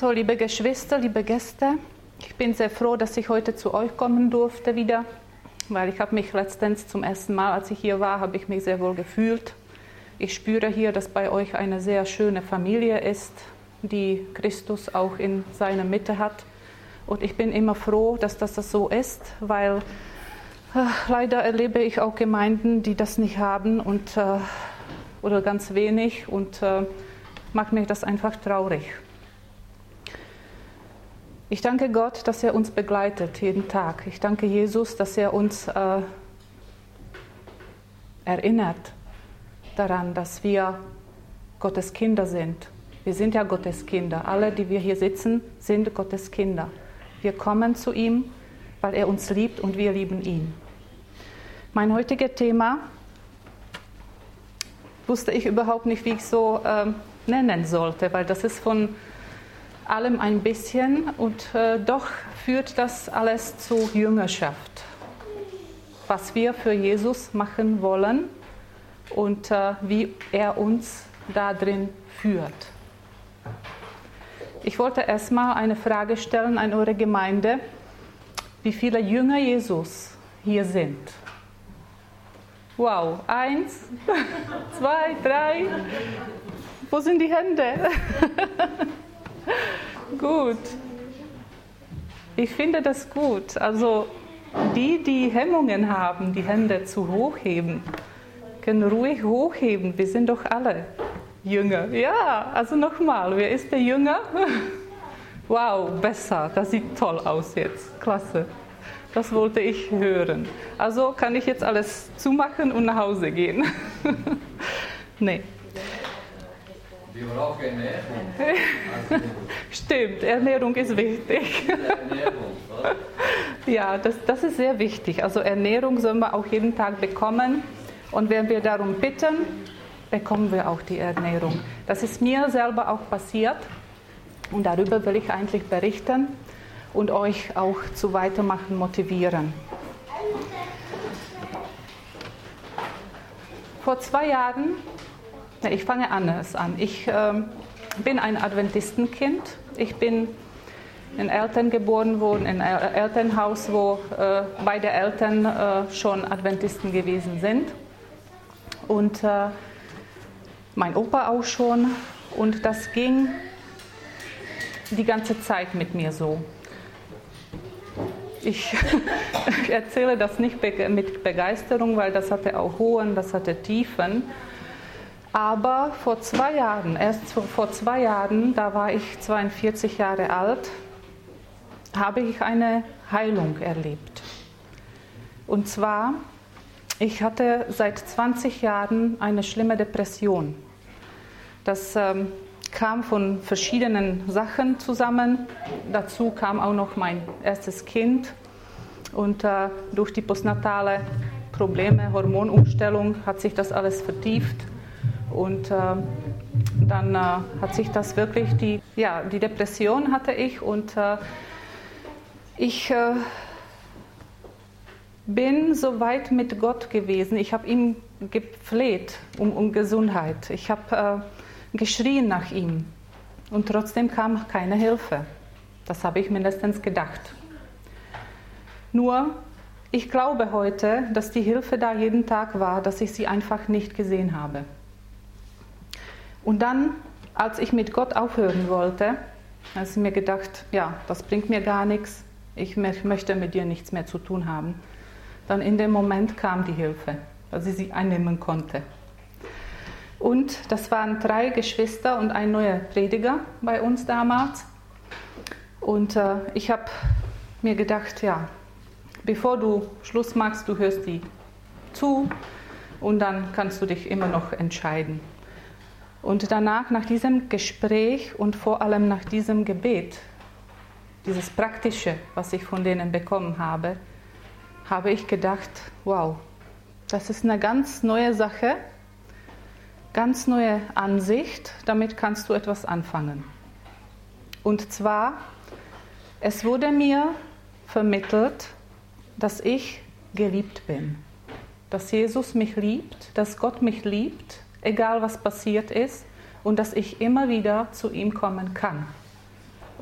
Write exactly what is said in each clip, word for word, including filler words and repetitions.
So, liebe Geschwister, liebe Gäste, ich bin sehr froh, dass ich heute zu euch kommen durfte wieder, weil ich habe mich letztens zum ersten Mal, als ich hier war, habe ich mich sehr wohl gefühlt. Ich spüre hier, dass bei euch eine sehr schöne Familie ist, die Christus auch in seiner Mitte hat. Und ich bin immer froh, dass das so ist, weil äh, leider erlebe ich auch Gemeinden, die das nicht haben und, äh, oder ganz wenig und äh, macht mich das einfach traurig. Ich danke Gott, dass er uns begleitet jeden Tag. Ich danke Jesus, dass er uns äh, erinnert daran, dass wir Gottes Kinder sind. Wir sind ja Gottes Kinder. Alle, die wir hier sitzen, sind Gottes Kinder. Wir kommen zu ihm, weil er uns liebt und wir lieben ihn. Mein heutiges Thema wusste ich überhaupt nicht, wie ich so äh, nennen sollte, weil das ist von allem ein bisschen und äh, doch führt das alles zu Jüngerschaft. Was wir für Jesus machen wollen und äh, wie er uns da drin führt. Ich wollte erstmal eine Frage stellen an eure Gemeinde, wie viele Jünger Jesus hier sind. Wow, eins, zwei, drei. Wo sind die Hände? Gut. Ich finde das gut. Also die, die Hemmungen haben, die Hände zu hochheben, können ruhig hochheben. Wir sind doch alle Jünger. Ja, also nochmal, wer ist der Jünger? Wow, besser. Das sieht toll aus jetzt. Klasse. Das wollte ich hören. Also kann ich jetzt alles zumachen und nach Hause gehen. Nee. Wir brauchen Ernährung. Stimmt, Ernährung ist wichtig. Ernährung, oder? Ja, das, das ist sehr wichtig. Also Ernährung sollen wir auch jeden Tag bekommen. Und wenn wir darum bitten, bekommen wir auch die Ernährung. Das ist mir selber auch passiert. Und darüber will ich eigentlich berichten und euch auch zu Weitermachen motivieren. Vor zwei Jahren, ich fange anders an. Ich äh, bin ein Adventistenkind. Ich bin in Eltern geboren worden, in einem Elternhaus, wo äh, beide Eltern äh, schon Adventisten gewesen sind. Und äh, mein Opa auch schon. Und das ging die ganze Zeit mit mir so. Ich erzähle das nicht mit Begeisterung, weil das hatte auch Hohen, das hatte Tiefen. Aber vor zwei Jahren, erst vor zwei Jahren, da war ich zweiundvierzig Jahre alt, habe ich eine Heilung erlebt. Und zwar, ich hatte seit zwanzig Jahren eine schlimme Depression. Das ähm, kam von verschiedenen Sachen zusammen. Dazu kam auch noch mein erstes Kind. Und äh, durch die postnatale Probleme, Hormonumstellung, hat sich das alles vertieft. Und äh, dann äh, hat sich das wirklich, die, ja, die Depression hatte ich und äh, ich äh, bin so weit mit Gott gewesen. Ich habe ihm gefleht um, um Gesundheit. Ich habe äh, geschrien nach ihm und trotzdem kam keine Hilfe. Das habe ich mindestens gedacht. Nur, ich glaube heute, dass die Hilfe da jeden Tag war, dass ich sie einfach nicht gesehen habe. Und dann, als ich mit Gott aufhören wollte, habe ich mir gedacht, ja, das bringt mir gar nichts, ich möchte mit dir nichts mehr zu tun haben. Dann in dem Moment kam die Hilfe, dass ich sie einnehmen konnte. Und das waren drei Geschwister und ein neuer Prediger bei uns damals. Und äh, ich habe mir gedacht, ja, bevor du Schluss machst, du hörst die zu und dann kannst du dich immer noch entscheiden. Und danach, nach diesem Gespräch und vor allem nach diesem Gebet, dieses Praktische, was ich von denen bekommen habe, habe ich gedacht, wow, das ist eine ganz neue Sache, ganz neue Ansicht, damit kannst du etwas anfangen. Und zwar, es wurde mir vermittelt, dass ich geliebt bin, dass Jesus mich liebt, dass Gott mich liebt, egal was passiert ist, und dass ich immer wieder zu ihm kommen kann.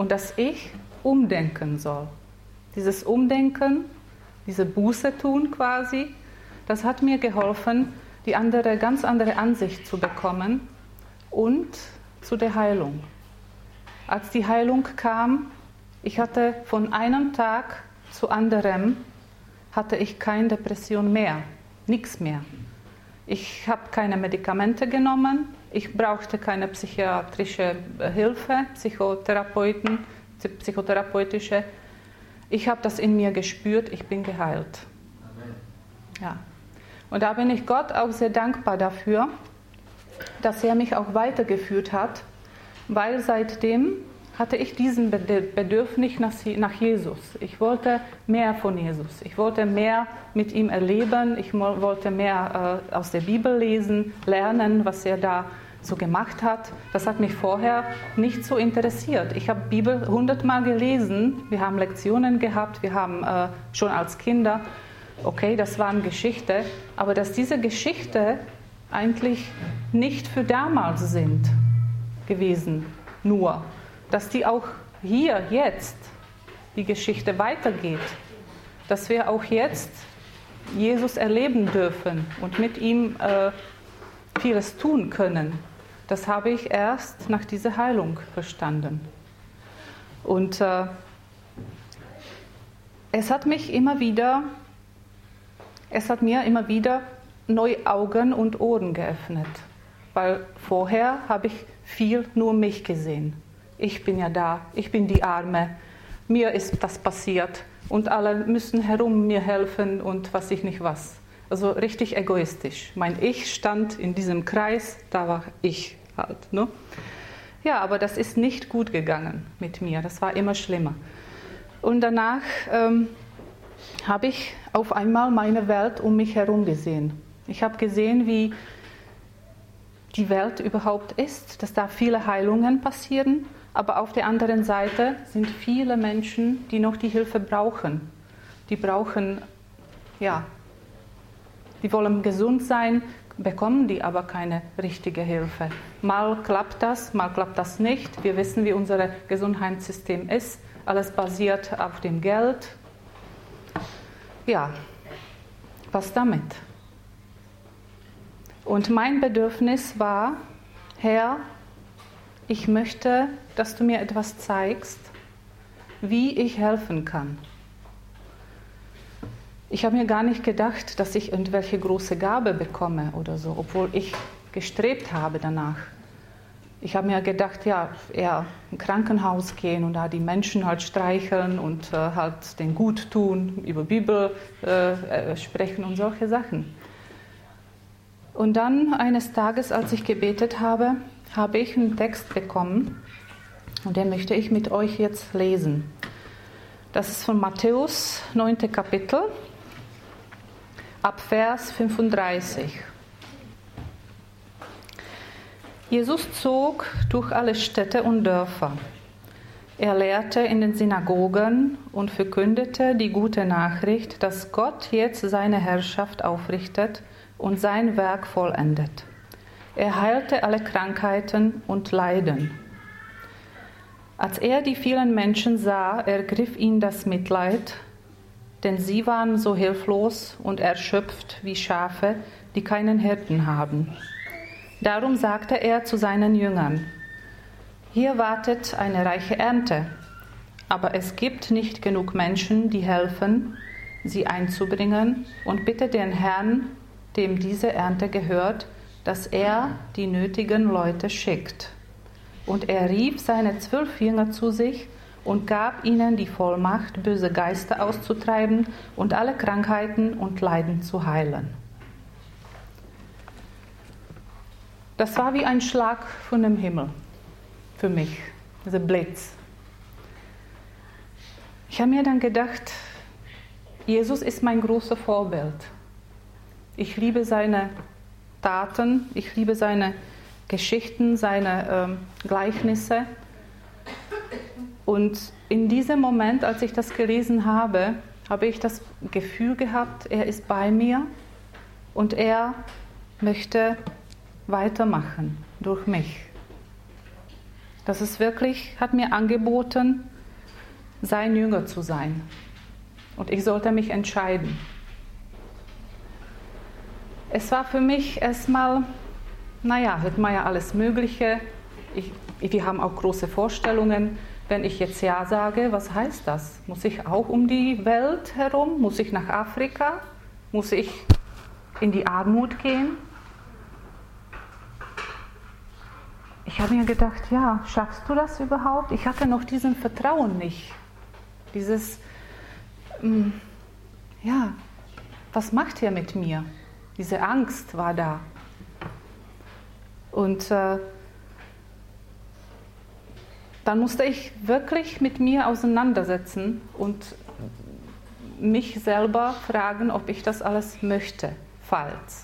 und dass ich umdenken soll. Dieses Umdenken, diese Buße tun quasi, das hat mir geholfen, die andere, ganz andere Ansicht zu bekommen und zu der Heilung. Als die Heilung kam, ich hatte von einem Tag zu anderem, hatte ich keine Depression mehr, nichts mehr. Ich habe keine Medikamente genommen, ich brauchte keine psychiatrische Hilfe, Psychotherapeuten, psychotherapeutische. Ich habe das in mir gespürt, ich bin geheilt. Amen. Ja. Und da bin ich Gott auch sehr dankbar dafür, dass er mich auch weitergeführt hat, weil seitdem hatte ich diesen Bedürfnis nach Jesus. Ich wollte mehr von Jesus. Ich wollte mehr mit ihm erleben. Ich wollte mehr äh, aus der Bibel lesen, lernen, was er da so gemacht hat. Das hat mich vorher nicht so interessiert. Ich habe Bibel hundertmal gelesen. Wir haben Lektionen gehabt. Wir haben äh, schon als Kinder, okay, das waren Geschichte, aber dass diese Geschichte eigentlich nicht für damals sind gewesen, nur, dass die auch hier, jetzt, die Geschichte weitergeht, dass wir auch jetzt Jesus erleben dürfen und mit ihm äh, vieles tun können. Das habe ich erst nach dieser Heilung verstanden. Und äh, es hat mich immer wieder Es hat mir immer wieder neue Augen und Ohren geöffnet, weil vorher habe ich viel nur mich gesehen. Ich bin ja da, ich bin die Arme, mir ist das passiert und alle müssen herum mir helfen und was ich nicht was. Also richtig egoistisch. Mein Ich stand in diesem Kreis, da war ich halt. Ne? Ja, aber das ist nicht gut gegangen mit mir, das war immer schlimmer. Und danach ähm, habe ich auf einmal meine Welt um mich herum gesehen. Ich habe gesehen, wie die Welt überhaupt ist, dass da viele Heilungen passieren, aber auf der anderen Seite sind viele Menschen, die noch die Hilfe brauchen. Die brauchen, ja, die wollen gesund sein, bekommen die aber keine richtige Hilfe. Mal klappt das, mal klappt das nicht. Wir wissen, wie unser Gesundheitssystem ist. Alles basiert auf dem Geld. Ja, was damit? Und mein Bedürfnis war, Herr, ich möchte, dass du mir etwas zeigst, wie ich helfen kann. Ich habe mir gar nicht gedacht, dass ich irgendwelche große Gabe bekomme oder so, obwohl ich gestrebt habe danach. Ich habe mir gedacht, ja, eher in ein Krankenhaus gehen und da die Menschen halt streicheln und äh, halt den gut tun, über Bibel äh, sprechen und solche Sachen. Und dann eines Tages, als ich gebetet habe, habe ich einen Text bekommen und den möchte ich mit euch jetzt lesen. Das ist von Matthäus, neunte Kapitel, ab Vers fünfunddreißig. Jesus zog durch alle Städte und Dörfer. Er lehrte in den Synagogen und verkündete die gute Nachricht, dass Gott jetzt seine Herrschaft aufrichtet und sein Werk vollendet. Er heilte alle Krankheiten und Leiden. Als er die vielen Menschen sah, ergriff ihn das Mitleid, denn sie waren so hilflos und erschöpft wie Schafe, die keinen Hirten haben. Darum sagte er zu seinen Jüngern: Hier wartet eine reiche Ernte, aber es gibt nicht genug Menschen, die helfen, sie einzubringen, und bitte den Herrn, dem diese Ernte gehört, dass er die nötigen Leute schickt. Und er rief seine zwölf Jünger zu sich und gab ihnen die Vollmacht, böse Geister auszutreiben und alle Krankheiten und Leiden zu heilen. Das war wie ein Schlag von dem Himmel für mich, dieser Blitz. Ich habe mir dann gedacht, Jesus ist mein großes Vorbild. Ich liebe seine Taten, ich liebe seine Geschichten, seine ähm, Gleichnisse. Und in diesem Moment, als ich das gelesen habe, habe ich das Gefühl gehabt, er ist bei mir und er möchte weitermachen durch mich. Das ist wirklich, hat mir angeboten, sein Jünger zu sein. Und ich sollte mich entscheiden. Es war für mich erstmal, naja, hört man ja alles Mögliche. Ich, wir haben auch große Vorstellungen. Wenn ich jetzt Ja sage, was heißt das? Muss ich auch um die Welt herum? Muss ich nach Afrika? Muss ich in die Armut gehen? Ich habe mir gedacht, ja, schaffst du das überhaupt? Ich hatte noch diesen Vertrauen nicht. Dieses, ähm, ja, was macht ihr mit mir? Diese Angst war da. Und äh, dann musste ich wirklich mit mir auseinandersetzen und mich selber fragen, ob ich das alles möchte, falls.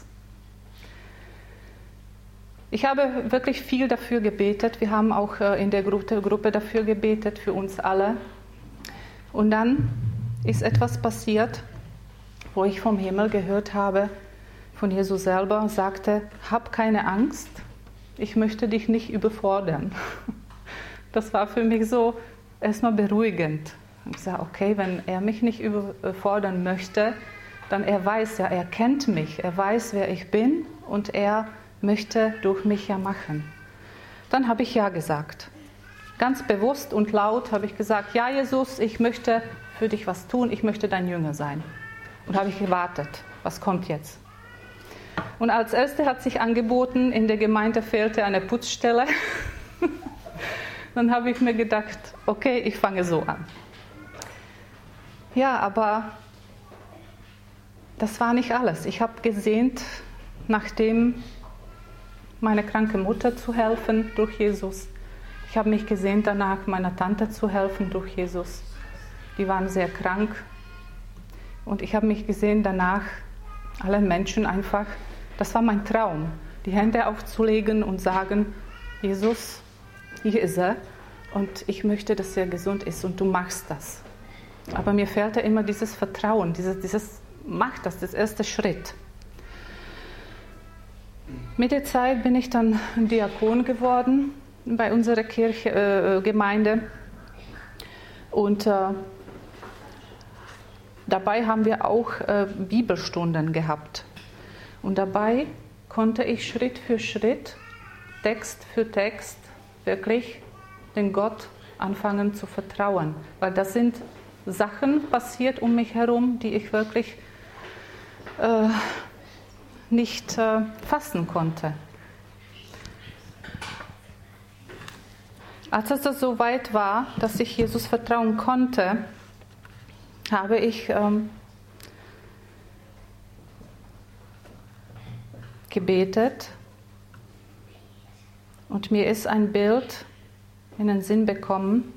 Ich habe wirklich viel dafür gebetet. Wir haben auch in der Gruppe dafür gebetet, für uns alle. Und dann ist etwas passiert, wo ich vom Himmel gehört habe, von Jesus selber, sagte, hab keine Angst, ich möchte dich nicht überfordern. Das war für mich so erstmal beruhigend. Ich sage, okay, wenn er mich nicht überfordern möchte, dann er weiß ja, er kennt mich, er weiß, wer ich bin und er möchte durch mich ja machen. Dann habe ich ja gesagt. Ganz bewusst und laut habe ich gesagt, ja Jesus, ich möchte für dich was tun, ich möchte dein Jünger sein. Und habe ich gewartet, was kommt jetzt? Und als Erste hat sich angeboten, in der Gemeinde fehlte eine Putzstelle. Dann habe ich mir gedacht, okay, ich fange so an. Ja, aber das war nicht alles. Ich habe gesehnt, nachdem meiner kranken Mutter zu helfen durch Jesus. Ich habe mich gesehnt danach, meiner Tante zu helfen durch Jesus. Die waren sehr krank. Und ich habe mich gesehen danach, allen Menschen einfach, das war mein Traum, die Hände aufzulegen und sagen, Jesus, hier ist er und ich möchte, dass er gesund ist und du machst das. Aber mir fehlte immer dieses Vertrauen, dieses, dieses mach das, das erste Schritt. Mit der Zeit bin ich dann Diakon geworden bei unserer Kirche, äh, Gemeinde und äh, dabei haben wir auch äh, Bibelstunden gehabt. Und dabei konnte ich Schritt für Schritt, Text für Text, wirklich den Gott anfangen zu vertrauen. Weil das sind Sachen passiert um mich herum, die ich wirklich äh, nicht äh, fassen konnte. Als es das so weit war, dass ich Jesus vertrauen konnte, habe ich ähm, gebetet und mir ist ein Bild in den Sinn gekommen,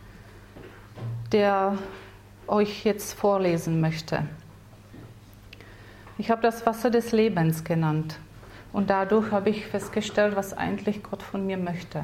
der euch jetzt vorlesen möchte. Ich habe das Wasser des Lebens genannt und dadurch habe ich festgestellt, was eigentlich Gott von mir möchte.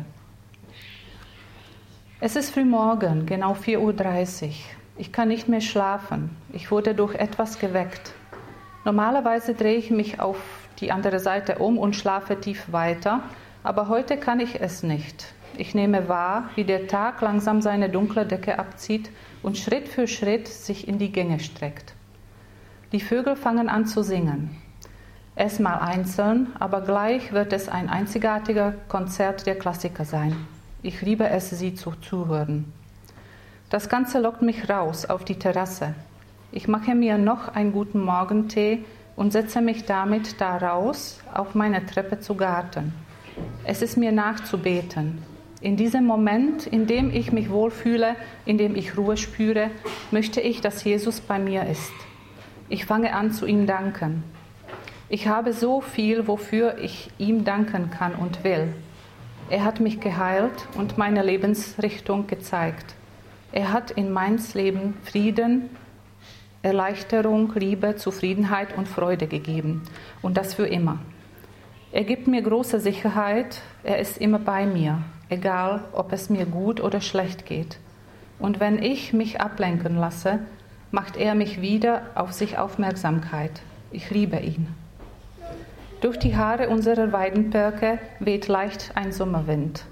Es ist frühmorgen, genau vier Uhr dreißig. Ich kann nicht mehr schlafen. Ich wurde durch etwas geweckt. Normalerweise drehe ich mich auf die andere Seite um und schlafe tief weiter, aber heute kann ich es nicht. Ich nehme wahr, wie der Tag langsam seine dunkle Decke abzieht und Schritt für Schritt sich in die Gänge streckt. Die Vögel fangen an zu singen. Erstmal einzeln, aber gleich wird es ein einzigartiger Konzert der Klassiker sein. Ich liebe es, sie zu zuhören. Das Ganze lockt mich raus auf die Terrasse. Ich mache mir noch einen guten Morgentee und setze mich damit da raus auf meine Treppe zu Garten. Es ist mir nachzubeten. In diesem Moment, in dem ich mich wohlfühle, in dem ich Ruhe spüre, möchte ich, dass Jesus bei mir ist. Ich fange an, zu ihm danken. Ich habe so viel, wofür ich ihm danken kann und will. Er hat mich geheilt und meine Lebensrichtung gezeigt. Er hat in mein Leben Frieden, Erleichterung, Liebe, Zufriedenheit und Freude gegeben. Und das für immer. Er gibt mir große Sicherheit. Er ist immer bei mir, egal ob es mir gut oder schlecht geht. Und wenn ich mich ablenken lasse, macht er mich wieder auf sich Aufmerksamkeit. Ich liebe ihn. Durch die Haare unserer Weidenperke weht leicht ein Sommerwind.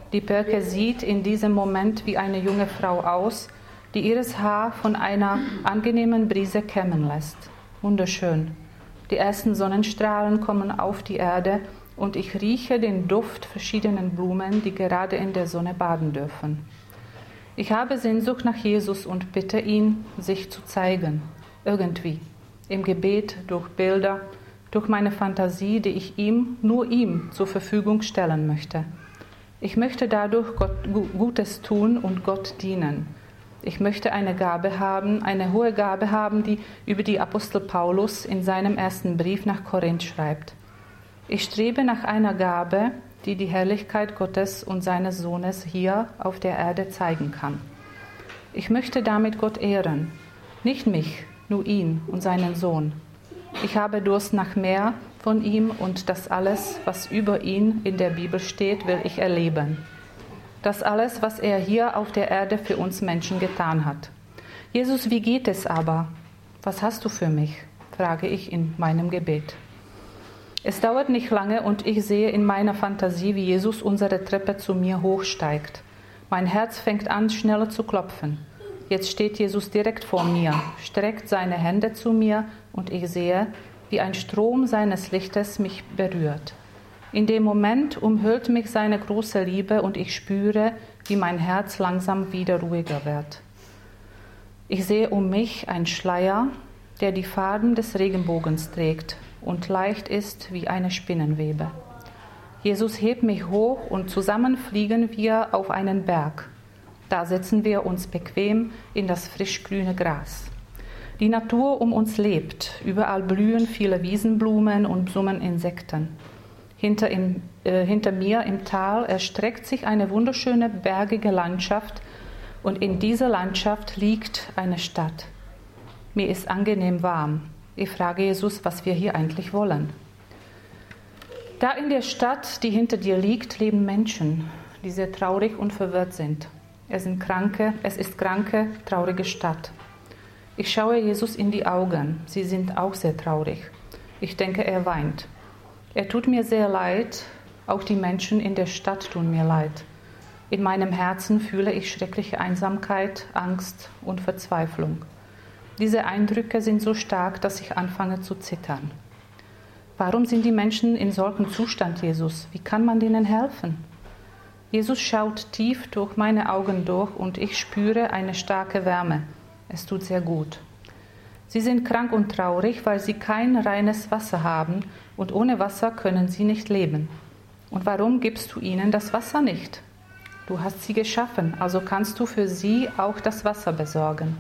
Die Perke sieht in diesem Moment wie eine junge Frau aus, die ihres Haar von einer angenehmen Brise kämmen lässt. Wunderschön. Die ersten Sonnenstrahlen kommen auf die Erde und ich rieche den Duft verschiedener Blumen, die gerade in der Sonne baden dürfen. Ich habe Sehnsucht nach Jesus und bitte ihn, sich zu zeigen. Irgendwie. Im Gebet, durch Bilder, durch meine Fantasie, die ich ihm, nur ihm, zur Verfügung stellen möchte. Ich möchte dadurch Gott Gutes tun und Gott dienen. Ich möchte eine Gabe haben, eine hohe Gabe haben, die über die Apostel Paulus in seinem ersten Brief nach Korinth schreibt. Ich strebe nach einer Gabe, die die Herrlichkeit Gottes und seines Sohnes hier auf der Erde zeigen kann. Ich möchte damit Gott ehren, nicht mich, nur ihn und seinen Sohn. Ich habe Durst nach mehr von ihm und das alles, was über ihn in der Bibel steht, will ich erleben. Das alles, was er hier auf der Erde für uns Menschen getan hat. Jesus, wie geht es aber? Was hast du für mich? Frage ich in meinem Gebet. Es dauert nicht lange und ich sehe in meiner Fantasie, wie Jesus unsere Treppe zu mir hochsteigt. Mein Herz fängt an, schneller zu klopfen. Jetzt steht Jesus direkt vor mir, streckt seine Hände zu mir und ich sehe, wie ein Strom seines Lichtes mich berührt. In dem Moment umhüllt mich seine große Liebe und ich spüre, wie mein Herz langsam wieder ruhiger wird. Ich sehe um mich einen Schleier, der die Farben des Regenbogens trägt und leicht ist wie eine Spinnenwebe. Jesus hebt mich hoch und zusammen fliegen wir auf einen Berg. Da setzen wir uns bequem in das frischgrüne Gras. Die Natur um uns lebt. Überall blühen viele Wiesenblumen und summen Insekten. Hinter, im, äh, hinter mir im Tal erstreckt sich eine wunderschöne bergige Landschaft und in dieser Landschaft liegt eine Stadt. Mir ist angenehm warm. Ich frage Jesus, was wir hier eigentlich wollen. Da in der Stadt, die hinter dir liegt, leben Menschen, die sehr traurig und verwirrt sind. Es sind kranke, es ist kranke, traurige Stadt. Ich schaue Jesus in die Augen. Sie sind auch sehr traurig. Ich denke, er weint. Er tut mir sehr leid. Auch die Menschen in der Stadt tun mir leid. In meinem Herzen fühle ich schreckliche Einsamkeit, Angst und Verzweiflung. Diese Eindrücke sind so stark, dass ich anfange zu zittern. Warum sind die Menschen in solchem Zustand, Jesus? Wie kann man denen helfen? Jesus schaut tief durch meine Augen durch und ich spüre eine starke Wärme. Es tut sehr gut. Sie sind krank und traurig, weil sie kein reines Wasser haben und ohne Wasser können sie nicht leben. Und warum gibst du ihnen das Wasser nicht? Du hast sie geschaffen, also kannst du für sie auch das Wasser besorgen.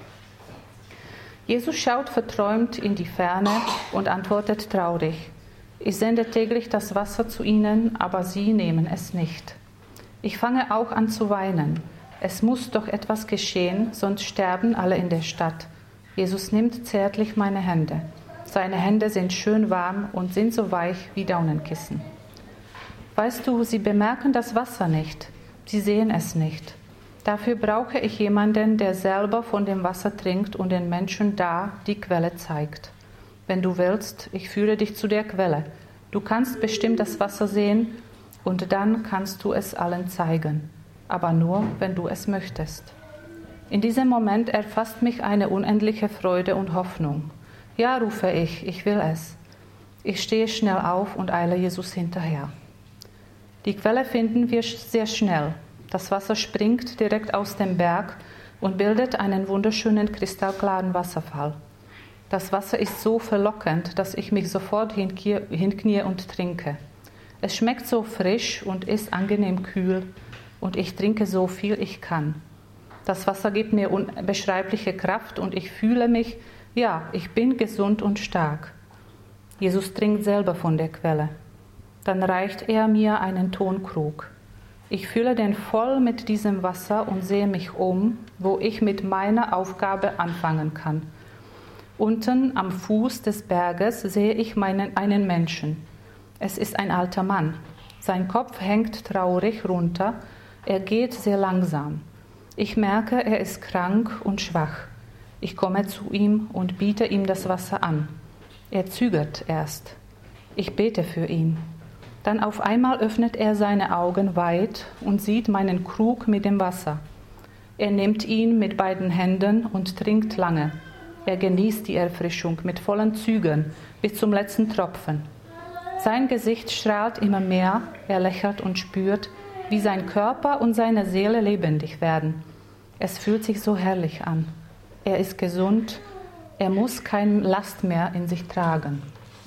Jesus schaut verträumt in die Ferne und antwortet traurig. Ich sende täglich das Wasser zu ihnen, aber sie nehmen es nicht. Ich fange auch an zu weinen. Es muss doch etwas geschehen, sonst sterben alle in der Stadt. Jesus nimmt zärtlich meine Hände. Seine Hände sind schön warm und sind so weich wie Daunenkissen. Weißt du, sie bemerken das Wasser nicht. Sie sehen es nicht. Dafür brauche ich jemanden, der selber von dem Wasser trinkt und den Menschen da die Quelle zeigt. Wenn du willst, ich führe dich zu der Quelle. Du kannst bestimmt das Wasser sehen und dann kannst du es allen zeigen. Aber nur, wenn du es möchtest. In diesem Moment erfasst mich eine unendliche Freude und Hoffnung. Ja, rufe ich, ich will es. Ich stehe schnell auf und eile Jesus hinterher. Die Quelle finden wir sehr schnell. Das Wasser springt direkt aus dem Berg und bildet einen wunderschönen kristallklaren Wasserfall. Das Wasser ist so verlockend, dass ich mich sofort hinknie und trinke. Es schmeckt so frisch und ist angenehm kühl und ich trinke so viel ich kann. Das Wasser gibt mir unbeschreibliche Kraft und ich fühle mich, ja, ich bin gesund und stark. Jesus trinkt selber von der Quelle. Dann reicht er mir einen Tonkrug. Ich fülle den voll mit diesem Wasser und sehe mich um, wo ich mit meiner Aufgabe anfangen kann. Unten am Fuß des Berges sehe ich meinen, einen Menschen. Es ist ein alter Mann. Sein Kopf hängt traurig runter. Er geht sehr langsam. Ich merke, er ist krank und schwach. Ich komme zu ihm und biete ihm das Wasser an. Er zögert erst. Ich bete für ihn. Dann auf einmal öffnet er seine Augen weit und sieht meinen Krug mit dem Wasser. Er nimmt ihn mit beiden Händen und trinkt lange. Er genießt die Erfrischung mit vollen Zügen bis zum letzten Tropfen. Sein Gesicht strahlt immer mehr, er lächelt und spürt, wie sein Körper und seine Seele lebendig werden. Es fühlt sich so herrlich an. Er ist gesund, er muss keine Last mehr in sich tragen.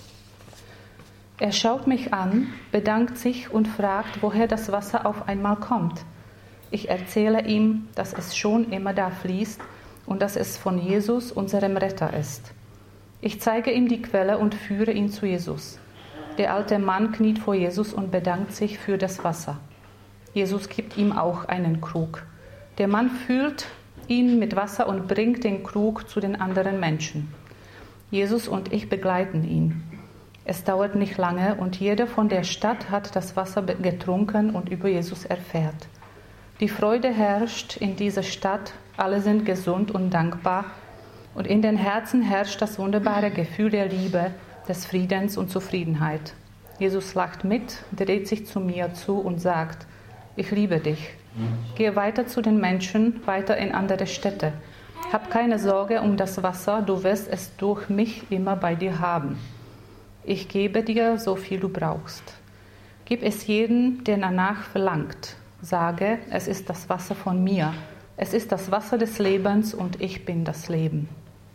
Er schaut mich an, bedankt sich und fragt, woher das Wasser auf einmal kommt. Ich erzähle ihm, dass es schon immer da fließt und dass es von Jesus, unserem Retter, ist. Ich zeige ihm die Quelle und führe ihn zu Jesus. Der alte Mann kniet vor Jesus und bedankt sich für das Wasser. Jesus gibt ihm auch einen Krug. Der Mann füllt ihn mit Wasser und bringt den Krug zu den anderen Menschen. Jesus und ich begleiten ihn. Es dauert nicht lange und jeder von der Stadt hat das Wasser getrunken und über Jesus erfährt. Die Freude herrscht in dieser Stadt, alle sind gesund und dankbar und in den Herzen herrscht das wunderbare Gefühl der Liebe, des Friedens und Zufriedenheit. Jesus lacht mit, dreht sich zu mir zu und sagt, ich liebe dich. Gehe weiter zu den Menschen, weiter in andere Städte. Hab keine Sorge um das Wasser, du wirst es durch mich immer bei dir haben. Ich gebe dir, so viel du brauchst. Gib es jedem, der danach verlangt. Sage, es ist das Wasser von mir. Es ist das Wasser des Lebens und ich bin das Leben.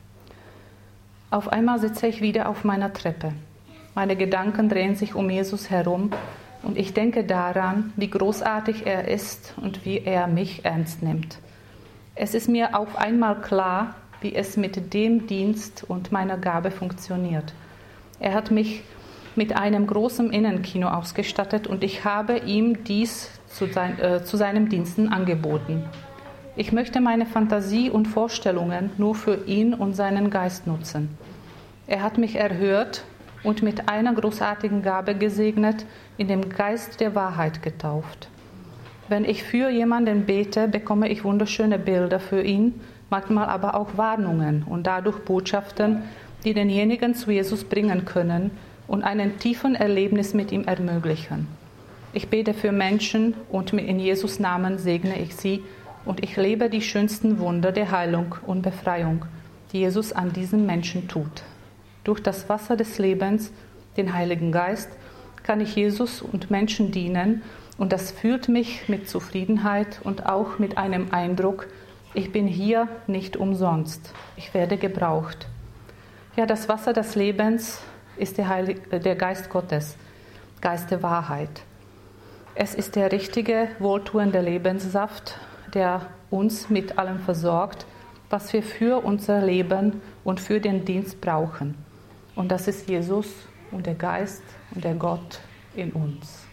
Auf einmal sitze ich wieder auf meiner Treppe. Meine Gedanken drehen sich um Jesus herum und ich denke daran, wie großartig er ist und wie er mich ernst nimmt. Es ist mir auf einmal klar, wie es mit dem Dienst und meiner Gabe funktioniert. Er hat mich mit einem großen Innenkino ausgestattet und ich habe ihm dies zu, sein, äh, zu seinem Diensten angeboten. Ich möchte meine Fantasie und Vorstellungen nur für ihn und seinen Geist nutzen. Er hat mich erhört und mit einer großartigen Gabe gesegnet, in dem Geist der Wahrheit getauft. Wenn ich für jemanden bete, bekomme ich wunderschöne Bilder für ihn, manchmal aber auch Warnungen und dadurch Botschaften, die denjenigen zu Jesus bringen können und einen tiefen Erlebnis mit ihm ermöglichen. Ich bete für Menschen und in Jesus Namen segne ich sie und ich lebe die schönsten Wunder der Heilung und Befreiung, die Jesus an diesen Menschen tut. Durch das Wasser des Lebens, den Heiligen Geist, kann ich Jesus und Menschen dienen und das füllt mich mit Zufriedenheit und auch mit einem Eindruck, ich bin hier nicht umsonst, ich werde gebraucht. Ja, das Wasser des Lebens ist der, Heilige, der Geist Gottes, Geist der Wahrheit. Es ist der richtige, wohltuende Lebenssaft, der uns mit allem versorgt, was wir für unser Leben und für den Dienst brauchen. Und das ist Jesus und der Geist und der Gott in uns.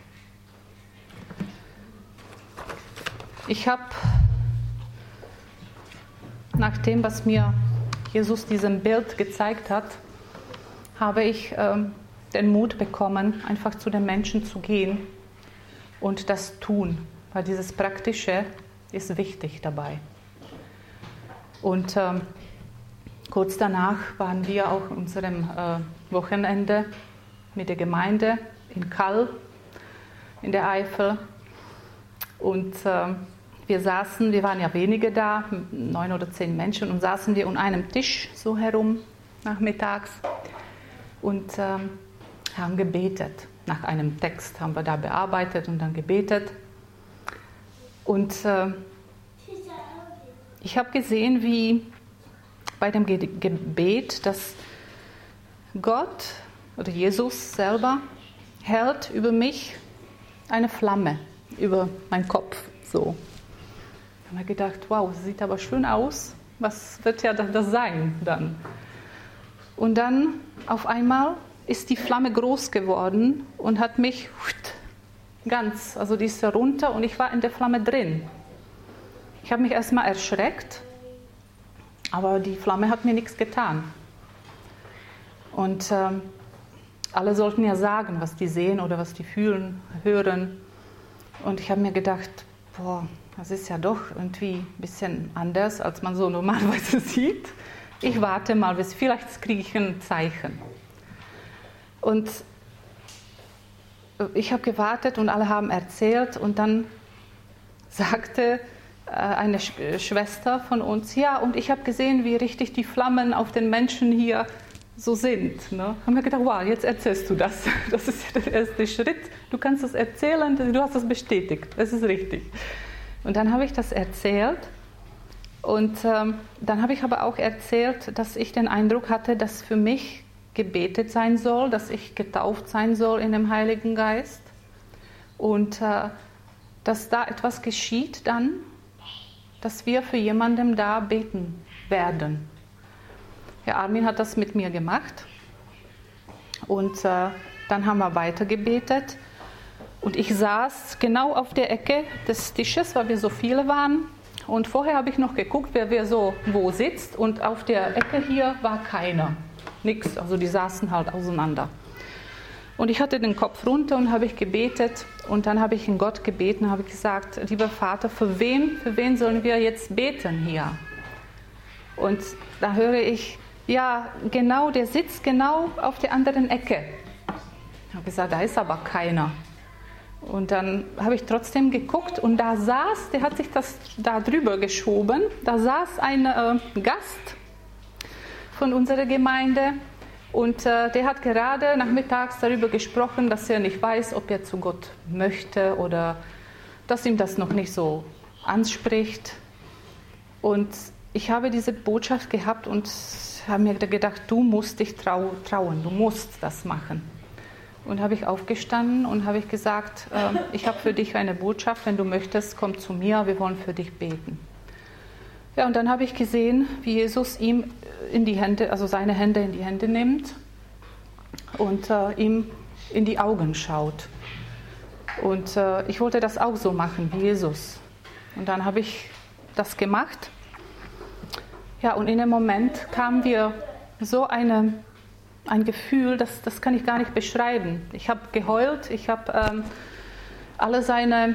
Ich habe nach dem, was mir Jesus diesem Bild gezeigt hat, habe ich ähm, den Mut bekommen, einfach zu den Menschen zu gehen und das tun, weil dieses Praktische ist wichtig dabei. Und ähm, kurz danach waren wir auch in unserem äh, Wochenende mit der Gemeinde in Kall in der Eifel und äh, wir saßen, wir waren ja wenige da, neun oder zehn Menschen, und saßen wir um einem Tisch so herum nachmittags und ähm, haben gebetet. Nach einem Text haben wir da bearbeitet und dann gebetet. Und äh, ich habe gesehen, wie bei dem Ge- Gebet, dass Gott oder Jesus selber hält über mich eine Flamme, über meinen Kopf so. Ich habe mir gedacht, wow, das sieht aber schön aus. Was wird ja das sein dann? Und dann auf einmal ist die Flamme groß geworden und hat mich ganz, also die ist runter und ich war in der Flamme drin. Ich habe mich erstmal erschreckt, aber die Flamme hat mir nichts getan. Und ähm, alle sollten ja sagen, was die sehen oder was die fühlen, hören. Und ich habe mir gedacht, boah, das ist ja doch irgendwie ein bisschen anders, als man so normalerweise sieht. Ich warte mal, bis vielleicht kriege ich ein Zeichen. Und ich habe gewartet und alle haben erzählt und dann sagte äh, eine Sch- Schwester von uns, ja, und ich habe gesehen, wie richtig die Flammen auf den Menschen hier so sind. Ne? Haben wir gedacht, wow, jetzt erzählst du das. Das ist der erste Schritt. Du kannst das erzählen, du hast das bestätigt. Das ist richtig. Und dann habe ich das erzählt. Und ähm, dann habe ich aber auch erzählt, dass ich den Eindruck hatte, dass für mich gebetet sein soll, dass ich getauft sein soll in dem Heiligen Geist. Und äh, dass da etwas geschieht dann, dass wir für jemanden da beten werden. Herr Armin hat das mit mir gemacht. Und äh, dann haben wir weiter gebetet. Und ich saß genau auf der Ecke des Tisches, weil wir so viele waren. Und vorher habe ich noch geguckt, wer wer so wo sitzt. Und auf der Ecke hier war keiner. Nix. Also die saßen halt auseinander. Und ich hatte den Kopf runter und habe ich gebetet. Und dann habe ich in Gott gebeten, habe ich gesagt, lieber Vater, für wen, für wen sollen wir jetzt beten hier? Und da höre ich, ja, genau, der sitzt genau auf der anderen Ecke. Ich habe gesagt, da ist aber keiner. Und dann habe ich trotzdem geguckt und da saß, der hat sich das da drüber geschoben, da saß ein äh, Gast von unserer Gemeinde und äh, der hat gerade nachmittags darüber gesprochen, dass er nicht weiß, ob er zu Gott möchte oder dass ihm das noch nicht so anspricht. Und ich habe diese Botschaft gehabt und habe mir gedacht, du musst dich trau- trauen, du musst das machen. Und habe ich aufgestanden und habe ich gesagt, äh, ich habe für dich eine Botschaft, wenn du möchtest, komm zu mir, wir wollen für dich beten. Ja, und dann habe ich gesehen, wie Jesus ihm in die Hände, also seine Hände in die Hände nimmt und äh, ihm in die Augen schaut. Und äh, ich wollte das auch so machen wie Jesus. Und dann habe ich das gemacht. Ja, und in dem Moment kam mir so eine Ein Gefühl, das, das kann ich gar nicht beschreiben. Ich habe geheult, ich habe ähm, alle seine,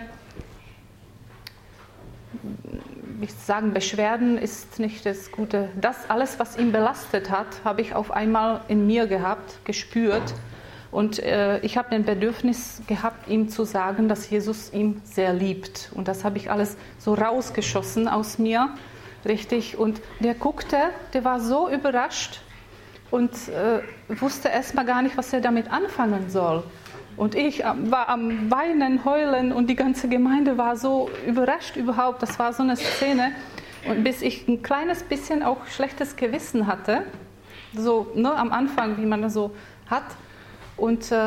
wie ich sagen, Beschwerden ist nicht das Gute. Das alles, was ihn belastet hat, habe ich auf einmal in mir gehabt, gespürt. Und äh, ich habe ein Bedürfnis gehabt, ihm zu sagen, dass Jesus ihn sehr liebt. Und das habe ich alles so rausgeschossen aus mir, richtig. Und der guckte, der war so überrascht. Und äh, wusste erstmal gar nicht, was er damit anfangen soll. Und ich äh, war am Weinen, Heulen und die ganze Gemeinde war so überrascht überhaupt. Das war so eine Szene. Und bis ich ein kleines bisschen auch schlechtes Gewissen hatte, so ne, am Anfang, wie man das so hat. Und äh,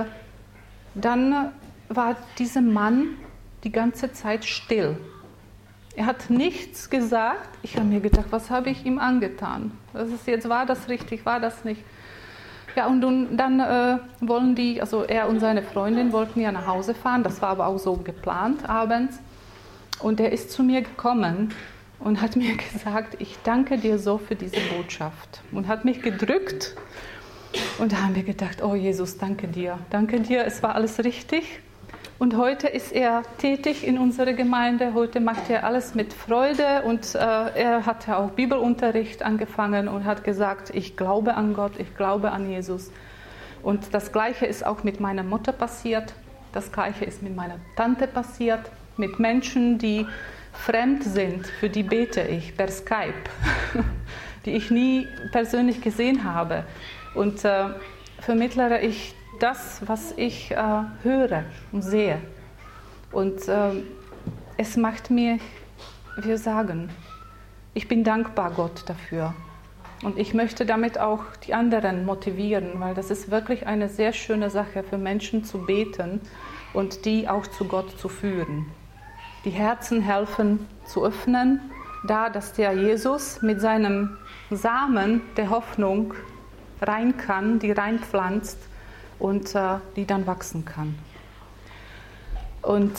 dann war dieser Mann die ganze Zeit still. Er hat nichts gesagt. Ich habe mir gedacht, was habe ich ihm angetan? Das ist jetzt, war das richtig, war das nicht? Ja, und dann äh, wollen die, also er und seine Freundin wollten ja nach Hause fahren. Das war aber auch so geplant abends. Und er ist zu mir gekommen und hat mir gesagt, ich danke dir so für diese Botschaft. Und hat mich gedrückt. Und da haben wir gedacht, oh Jesus, danke dir. Danke dir, es war alles richtig. Und heute ist er tätig in unserer Gemeinde. Heute macht er alles mit Freude und äh, er hat ja auch Bibelunterricht angefangen und hat gesagt, ich glaube an Gott, ich glaube an Jesus. Und das Gleiche ist auch mit meiner Mutter passiert. Das Gleiche ist mit meiner Tante passiert. Mit Menschen, die fremd sind, für die bete ich per Skype, die ich nie persönlich gesehen habe. Und äh, vermittlere ich das, was ich äh, höre und sehe. Und äh, es macht mir, wie wir sagen, ich bin dankbar Gott dafür. Und ich möchte damit auch die anderen motivieren, weil das ist wirklich eine sehr schöne Sache für Menschen zu beten und die auch zu Gott zu führen. Die Herzen helfen zu öffnen, da dass der Jesus mit seinem Samen der Hoffnung rein kann, die reinpflanzt und äh, die dann wachsen kann. Und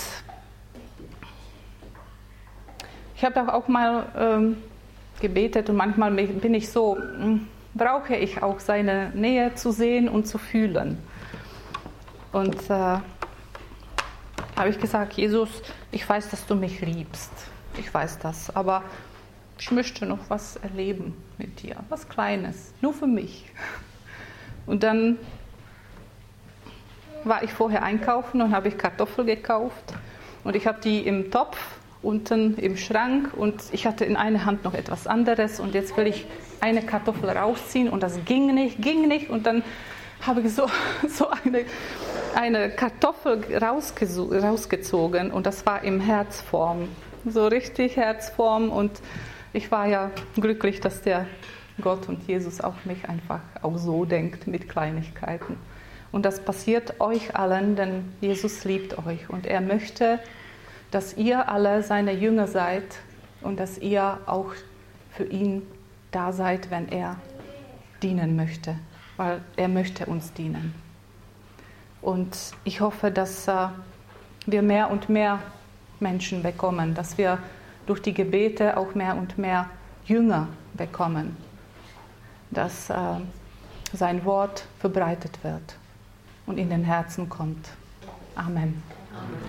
ich habe auch mal ähm, gebetet und manchmal bin ich so, mh, brauche ich auch seine Nähe zu sehen und zu fühlen. Und äh, habe ich gesagt, Jesus, ich weiß, dass du mich liebst. Ich weiß das, aber ich möchte noch was erleben mit dir, was Kleines, nur für mich. Und dann war ich vorher einkaufen und habe ich Kartoffeln gekauft. Und ich habe die im Topf unten im Schrank und ich hatte in einer Hand noch etwas anderes und jetzt will ich eine Kartoffel rausziehen und das ging nicht, ging nicht und dann habe ich so, so eine, eine Kartoffel rausgezogen und das war im Herzform, so richtig Herzform und ich war ja glücklich, dass der Gott und Jesus auch mich einfach auch so denkt mit Kleinigkeiten. Und das passiert euch allen, denn Jesus liebt euch und er möchte, dass ihr alle seine Jünger seid und dass ihr auch für ihn da seid, wenn er dienen möchte, weil er möchte uns dienen. Und ich hoffe, dass äh, wir mehr und mehr Menschen bekommen, dass wir durch die Gebete auch mehr und mehr Jünger bekommen, dass äh, sein Wort verbreitet wird und in den Herzen kommt. Amen. Amen.